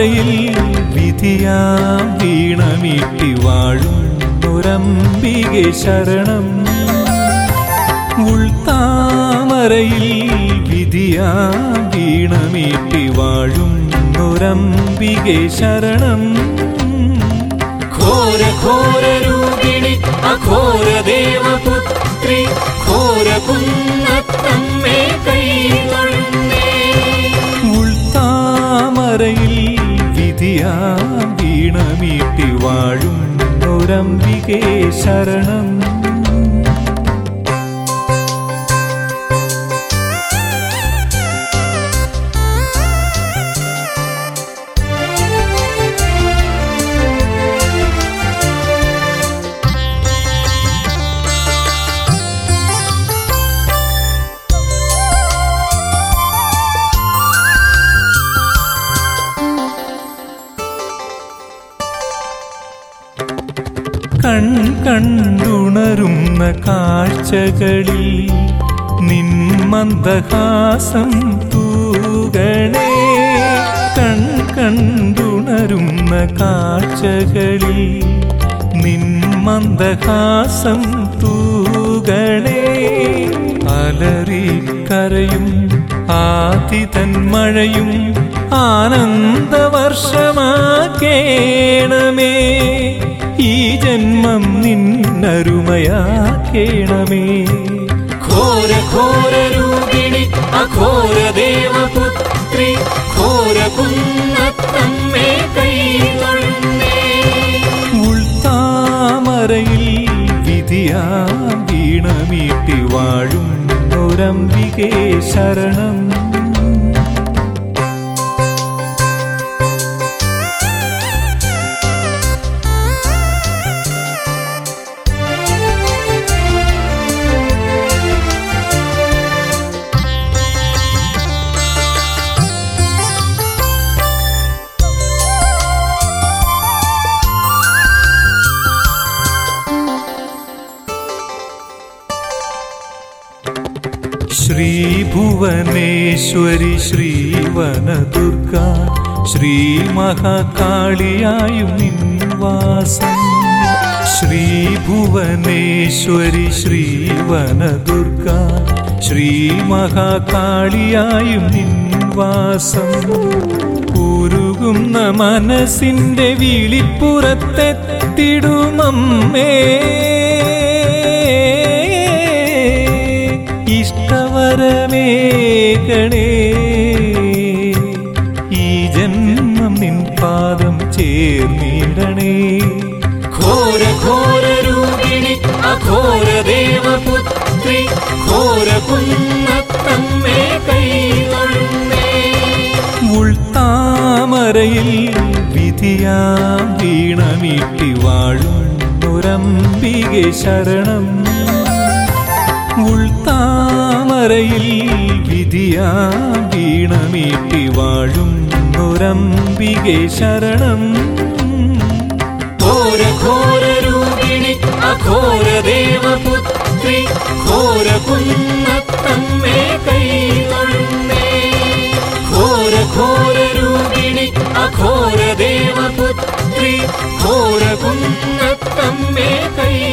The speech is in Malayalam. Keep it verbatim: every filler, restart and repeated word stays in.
ഉൾത്താമരയിൽ വിധിയാം വീണമീട്ടി വാഴുന്നൊരംബികെ ശരണം. ഉൾത്താമരയിൽ വിധിയാം വീണമീട്ടി വാഴുന്നൊരംബികെ ശരണം. ഘോര ഘോര രൂപിണി അഘോര ദേവപുത്രി ഘോര കുന്നത്തമ്മേ കൈതൊഴുന്നേ. ഉൾത്താമരയിൽ വിധിയാം വീണമീട്ടി വാഴുന്നൊരംബികെ ശരണം. കൺ കണ്ടുണരുന്ന കാഴ്ചകളിൽ നിൻ മന്ദഹാസം തൂകണേ. കൺ കണ്ടുണരുന്ന കാഴ്ചകളിൽ നിൻ മന്ദഹാസം തൂകണേ. അലറിക്കരയും ആതിതൻ മഴയും ആനന്ദവർഷമാക്കേണമേ. ഈ ജന്മം നിന്നരുമയാക്കേണമേ. ഘോര ഘോര രൂപിണി അഘോര ദേവപുത്രി ഘോര കുന്നത്തമ്മേ കൈതൊഴുന്നേ. ഉൾത്താമരയിൽ വിധിയാം വീണമീട്ടി വാഴുന്നൊരംബികെ ശരണം. ശ്രീഭുവനേശ്വരി ശ്രീവനദുർഗ ശ്രീമഹാകാളിയായും നിൻവാസം. ശ്രീഭുവനേശ്വരി ശ്രീവനദുർഗ ശ്രീമഹാകാളിയായും നിൻവാസം. ഉരുകുന്ന മനസ്സിന്റെ വിളിപ്പുറത്തെത്തിടുമമ്മേ. ഇഷ്ടവരമേകണേ. ഈ ജന്മം നിൻ പാദം ചേർന്നിടണേ. ഘോര ഘോര രൂപിണി അഘോര ദേവപുത്രി ഘോര കുന്നത്തമ്മേ കൈതൊഴുന്നേ. ഉൾത്താമരയിൽ വിധിയാം വീണമീട്ടി വാഴുന്നൊരംബികെ ശരണം. ഉൾത്താമരയിൽ വിധിയാം വീണമീട്ടി വാഴുന്നൊരംബികെ ശരണം. ഘോര ഘോര രൂപിണി അഘോര ദേവപുത്രി ഘോര കുന്നത്തമ്മേ കൈതൊഴുന്നേ. ഘോര ഘോര രൂപിണി അഘോര ദേവപുത്രി ഘോര കുന്നത്തമ്മേ കൈ